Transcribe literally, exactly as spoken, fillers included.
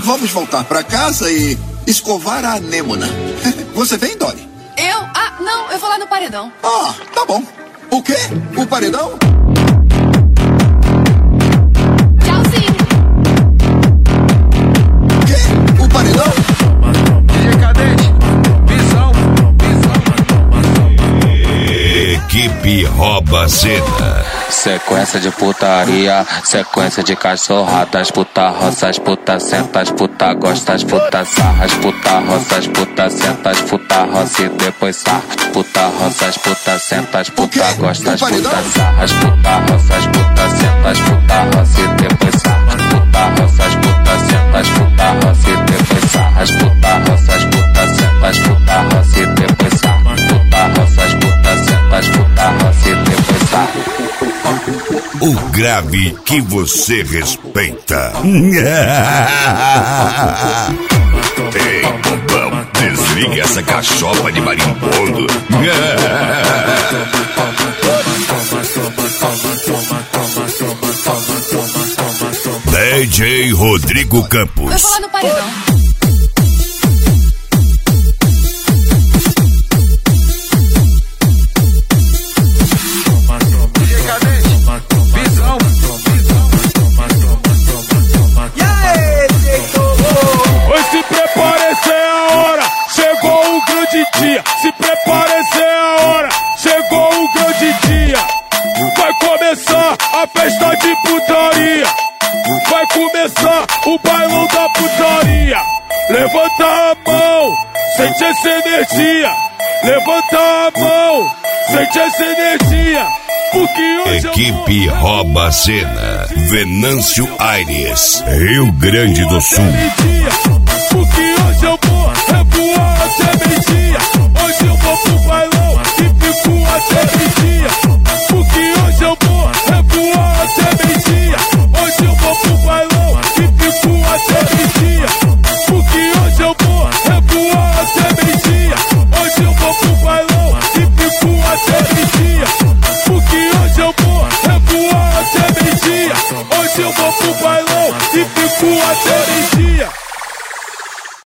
vamos voltar pra casa e escovar a anêmona. Você vem, Dory? Eu? Ah, não, eu vou lá no paredão. Ah, tá bom. O quê? O paredão? Tchauzinho. Quê? O paredão? D J Cadete, visão, visão. Equipe rouba a cena. Sequência de putaria, sequência de cachorradas, puta roça, as puta senta, as puta gosta, as puta sarra, as puta roça, as puta senta, as puta roça e depois sarra, puta roça, as puta senta, as puta gosta, as puta sarra, as puta roça, as puta senta, as puta roça e depois sarra, puta roça, as puta senta, as puta roça e depois sarra, as puta roça, as puta senta, as puta roça e depois sarra, puta roça, as puta senta, as puta roça e depois sarra. O grave que você respeita. Ei, bobão, desliga essa cachopa de marimbondo. D J Rodrigo Campos. Eu vou lá no paredão. Se prepare, essa é a hora, chegou o grande dia. Vai começar a festa de putaria. Vai começar o bailão da putaria. Levanta a mão, sente essa energia. Levanta a mão, sente essa energia. Porque hoje Equipe rouba a cena. Venâncio Aires, Rio Grande do Sul.